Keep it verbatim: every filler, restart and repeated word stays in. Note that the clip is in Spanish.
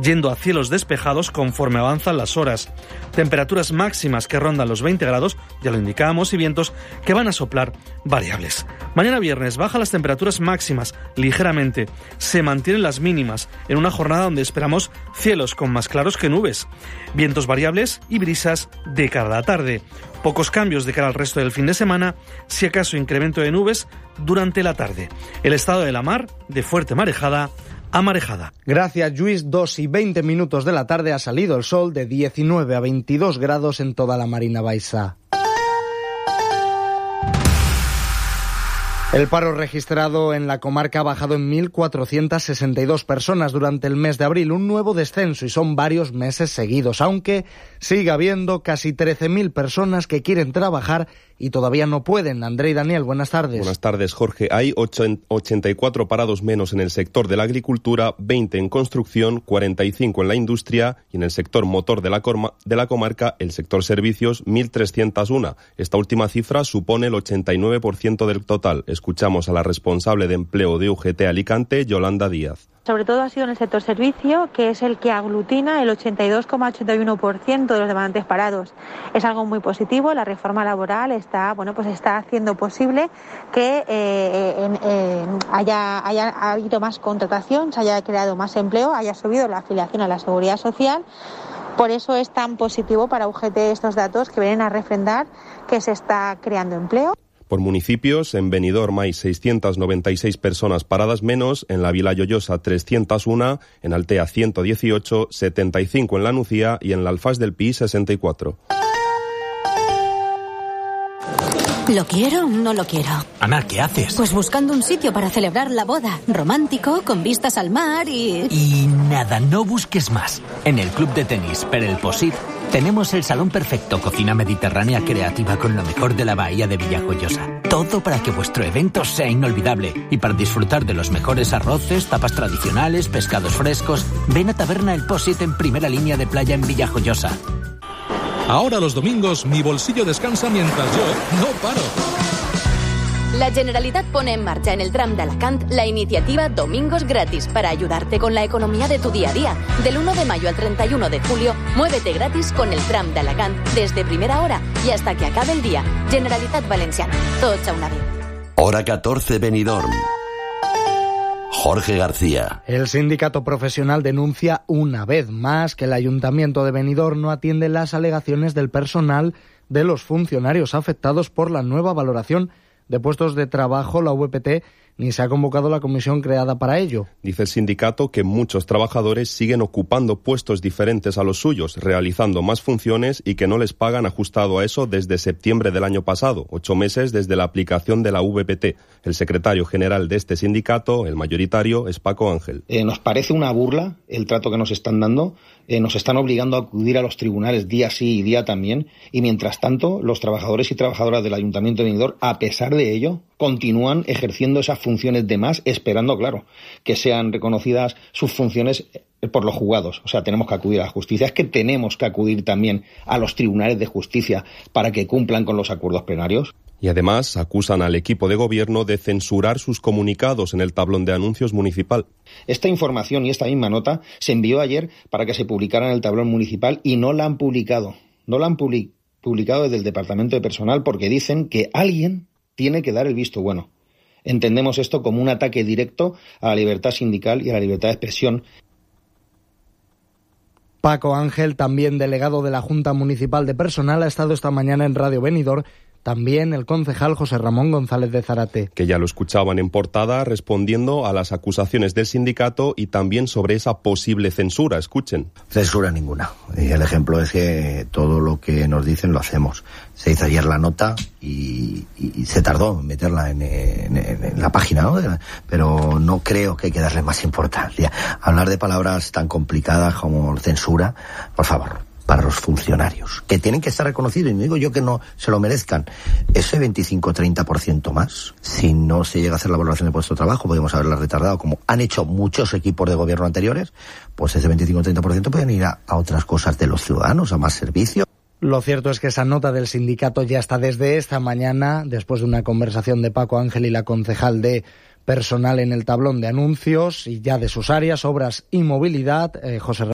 yendo a cielos despejados conforme avanzan las horas. Temperaturas máximas que rondan los veinte grados, ya lo indicábamos, y vientos que van a soplar variables. Mañana viernes bajan las temperaturas máximas ligeramente, se mantienen las mínimas en una jornada donde esperamos cielos con más claros que nubes, vientos variables y brisas de cara a la tarde. Pocos cambios de cara al resto del fin de semana, si acaso incremento de nubes durante la tarde. El estado de la mar, de fuerte marejada a marejada. Gracias, Lluís. dos y veinte minutos de la tarde ha salido el sol, de diecinueve a veintidós grados en toda la Marina Baixa. El paro registrado en la comarca ha bajado en mil cuatrocientas sesenta y dos personas durante el mes de abril, un nuevo descenso, y son varios meses seguidos, aunque sigue habiendo casi trece mil personas que quieren trabajar y todavía no pueden. André y Daniel, buenas tardes. Buenas tardes, Jorge. Hay ochenta y cuatro parados menos en el sector de la agricultura, veinte en construcción, cuarenta y cinco en la industria, y en el sector motor de la, corma, de la comarca, el sector servicios, mil trescientos uno. Esta última cifra supone el ochenta y nueve por ciento del total. Escuchamos a la responsable de empleo de U G T Alicante, Yolanda Díaz. Sobre todo ha sido en el sector servicio, que es el que aglutina el ochenta y dos coma ochenta y uno por ciento de los demandantes parados. Es algo muy positivo. La reforma laboral está, bueno, pues está haciendo posible que eh, en, eh, haya, haya habido más contratación, se haya creado más empleo, haya subido la afiliación a la seguridad social. Por eso es tan positivo para U G T estos datos que vienen a refrendar que se está creando empleo. Por municipios, en Benidorm hay seiscientas noventa y seis personas paradas menos, en la Vila Lloyosa trescientos uno, en Altea ciento dieciocho, setenta y cinco en la Nucía y en la Alfaz del Pi sesenta y cuatro. ¿Lo quiero o no lo quiero? Ana, ¿qué haces? Pues buscando un sitio para celebrar la boda. Romántico, con vistas al mar y... Y nada, no busques más. En el club de tenis Per El Posit tenemos el salón perfecto, cocina mediterránea creativa con lo mejor de la bahía de Villajoyosa. Todo para que vuestro evento sea inolvidable y para disfrutar de los mejores arroces, tapas tradicionales, pescados frescos. Ven a Taberna El Posit en primera línea de playa en Villajoyosa. Ahora los domingos mi bolsillo descansa mientras yo no paro. La Generalitat pone en marcha en el tram de Alacant la iniciativa Domingos Gratis para ayudarte con la economía de tu día a día. Del uno de mayo al treinta y uno de julio, muévete gratis con el tram de Alacant desde primera hora y hasta que acabe el día. Generalitat Valenciana. Tocha una vez. Hora catorce, Benidorm. Jorge García. El sindicato profesional denuncia una vez más que el Ayuntamiento de Benidorm no atiende las alegaciones del personal de los funcionarios afectados por la nueva valoración de puestos de trabajo, la V P T, ni se ha convocado la comisión creada para ello. Dice el sindicato que muchos trabajadores siguen ocupando puestos diferentes a los suyos, realizando más funciones y que no les pagan ajustado a eso desde septiembre del año pasado, ocho meses desde la aplicación de la V P T. El secretario general de este sindicato, el mayoritario, es Paco Ángel. Eh, nos parece una burla el trato que nos están dando. Eh, nos están obligando a acudir a los tribunales día sí y día también. Y mientras tanto, los trabajadores y trabajadoras del Ayuntamiento de Benidorm, a pesar de ello, continúan ejerciendo esas funciones de más, esperando, claro, que sean reconocidas sus funciones por los juzgados. O sea, tenemos que acudir a la justicia. Es que tenemos que acudir también a los tribunales de justicia para que cumplan con los acuerdos plenarios. Y además acusan al equipo de gobierno de censurar sus comunicados en el tablón de anuncios municipal. Esta información y esta misma nota se envió ayer para que se publicara en el tablón municipal y no la han publicado. No la han public- publicado desde el Departamento de Personal porque dicen que alguien tiene que dar el visto bueno. Entendemos esto como un ataque directo a la libertad sindical y a la libertad de expresión. Paco Ángel, también delegado de la Junta Municipal de Personal, ha estado esta mañana en Radio Benidorm. También el concejal José Ramón González de Zárate. Que ya lo escuchaban en portada respondiendo a las acusaciones del sindicato y también sobre esa posible censura. Escuchen. Censura ninguna. Y el ejemplo es que todo lo que nos dicen lo hacemos. Se hizo ayer la nota y, y, y se tardó en meterla en, en, en la página, ¿no? Pero no creo que hay que darle más importancia. Hablar de palabras tan complicadas como censura, por favor. Para los funcionarios, que tienen que estar reconocidos, y no digo yo que no se lo merezcan, ese veinticinco a treinta por ciento más, si no se llega a hacer la valoración de puesto de trabajo, podemos haberla retardado, como han hecho muchos equipos de gobierno anteriores, pues ese veinticinco a treinta por ciento pueden ir a, a otras cosas de los ciudadanos, a más servicio. Lo cierto es que esa nota del sindicato ya está desde esta mañana, después de una conversación de Paco Ángel y la concejal de Personal en el tablón de anuncios, y ya de sus áreas, obras y movilidad, eh, José